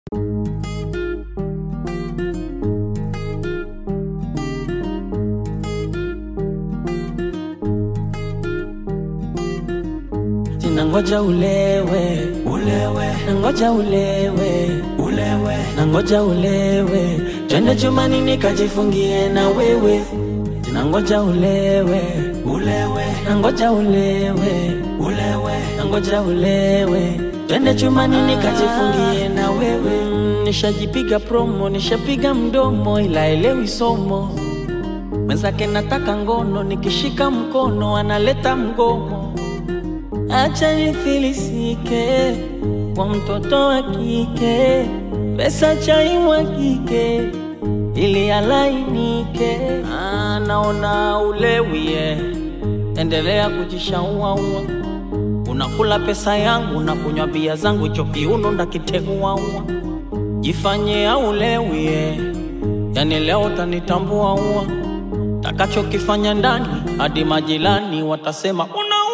Nangoja ulewe, nangoja ulewe, nangoja ulewe, twende chumbani nikajifungie na wewe. Nangoja ulewe, nangoja ulewe, nangoja ulewe, twende chumbani nikajifungie na wewe. Nishajipiga promo, nishapiga mdomo, ila elewi somo. Mwenzake nataka ngono, nikishika mkono analeta mgomo. Acha nifilisike kwa mtoto wa kike, pesa chai mwagike ili alainike. Naona ulewie, endelea kujishaua. Unakula pesa yangu na kunywa bia zangu, hicho kiuno ndakiteua. Jifanye au ulewie, yani leo utanitambua. Takacho kifanya ndani hadi majirani watasema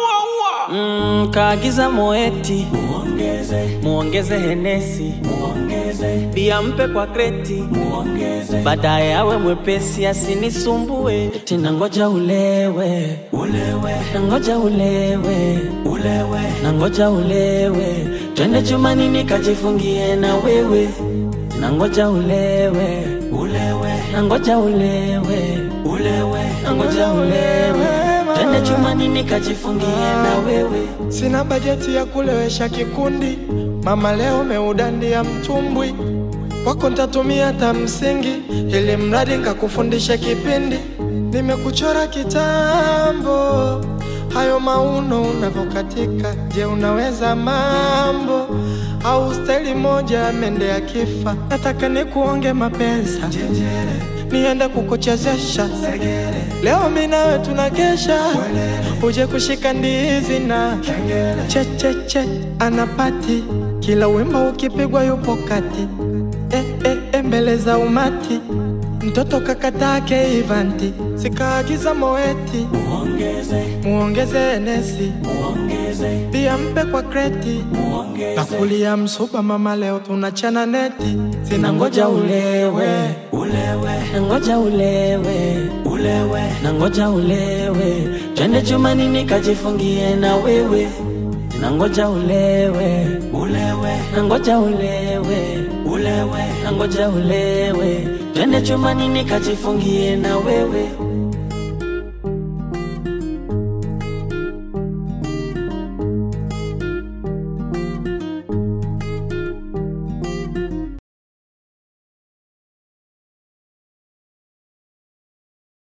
kaagiza moeti, muongeze Henesi, bia mpe kwa kreti, baadaye awe mwepesi asinisumbue. Eti nangoja ulewe, nangoja ulewe, nangoja ulewe, twende chumbani nikajifungie na wewe. Nangoja ulewe, nangoja ulewe, nangoja ulewe, twende chumbani nikajifungie na wewe. Sina bajeti ya kulewesha kikundi, mama leo meudandia mtumbwi. Wako ntatumia tamsingi, ili mradi nkakufundisha kipindi. Nimekuchora kitambo, hayo mauno unavokatika. Je, unaweza mambo? Au staili moja mende ya kifa? Nataka nikuonge mapesa, niende kukuchezesha. Leo mimi nawe tunakesha, uje kushika ndizi na che anapati. Kila wimbo ukipigwa yupo kati, mbele za umati. Mtoto kakatake Ivanti, sikaagiza moeti, muongeze Henesi, bia mpe kwa kreti, nakulia msuba mama leo tunachana neti. Nangoja ulewe, nangoja ulewe, nangoja ulewe, twende chumbani nikajifungie na wewe. Nangoja ulewe, nangoja ulewe, nangoja ulewe, twende chumbani nikajifungie na wewe.